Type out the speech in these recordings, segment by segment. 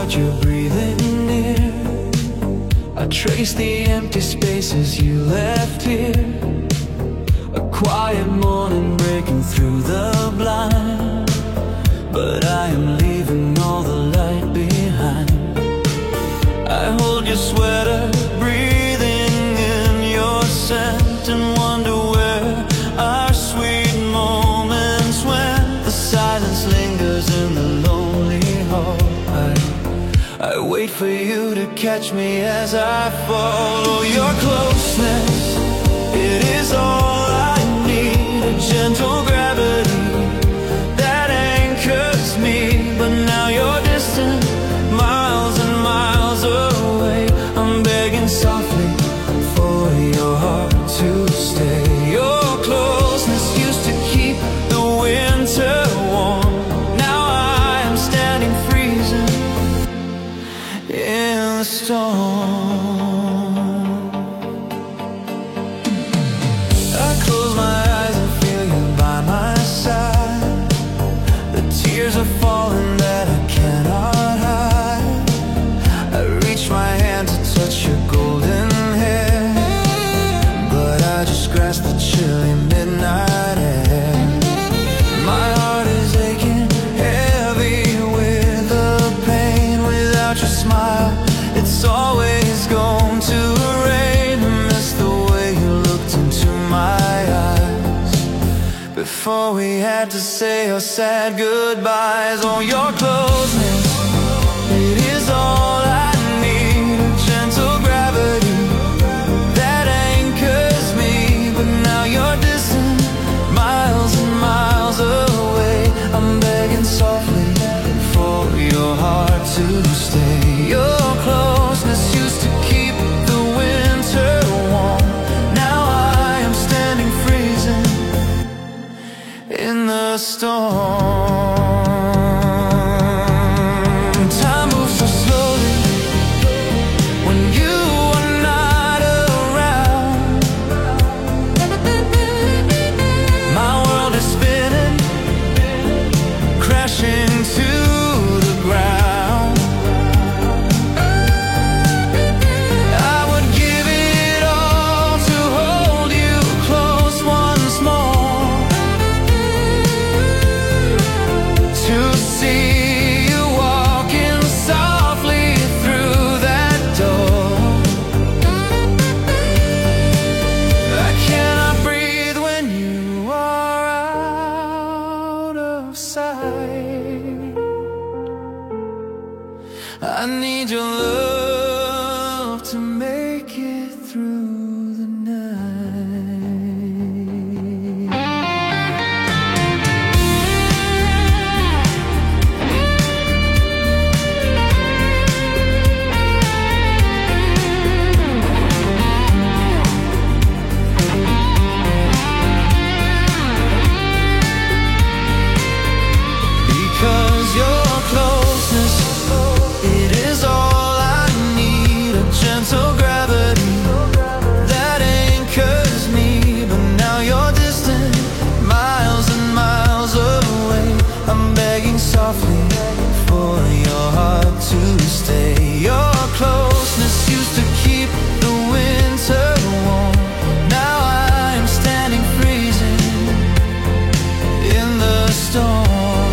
without you breathing near. I trace the empty spaces you left here. A quiet morning breaking through the blind, but I am leaving all the light behind. I hold your sweater, breathing in your scent, and wonder where our sweet moments went. The silence lingers in the lonely hall. I wait for you to catch me as I follow your closeness. It is all I need, a gentle gravity that anchors me. But now you're distant, miles and miles away. I'm begging softly for your heart to stay. Your closeness used to keep the winter warm. Now I am standing freezing in the storm. I close my eyes and feel you by my side. The tears are falling that I cannot hide. I reach my hand to touch your golden hair, but I just grasp the chilly midnight air. My heart is aching, heavy with the pain. Without your smile, it's always going to rain. I miss the way you looked into my eyes before we had to say our sad goodbyes. Oh, your closeness, it is all I need, a gentle gravity that anchors me. But now you're distant, miles and miles away. I'm begging softly for your heart to stay. Your closeness used to keep the winter warm. Now I am standing freezing in the storm. Time moves so slowly when you are not around. My world is spinning, crashing to the ground. I would give it all to hold you close once more, to see you walking softly through that door. I cannot breathe when you are out of sight. I need your love to make it through the night. Because your closeness, it is all I need, a gentle gravity that anchors me. But now you're distant, miles and miles away. I'm begging softly for your heart to stay. Your closeness used to keep the winter warm. Now I'm standing freezing in the storm.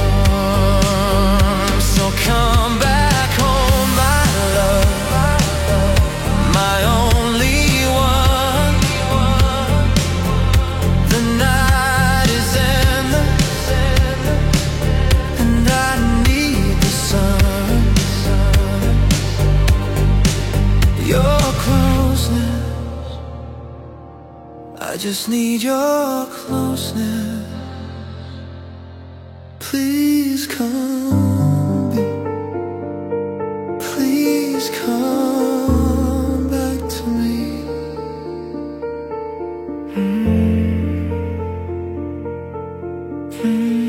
So come back home, my love, my only one. The night is endless, and I need the sun. Your closeness, I just need your closeness. Please come, please come back to me. Mm.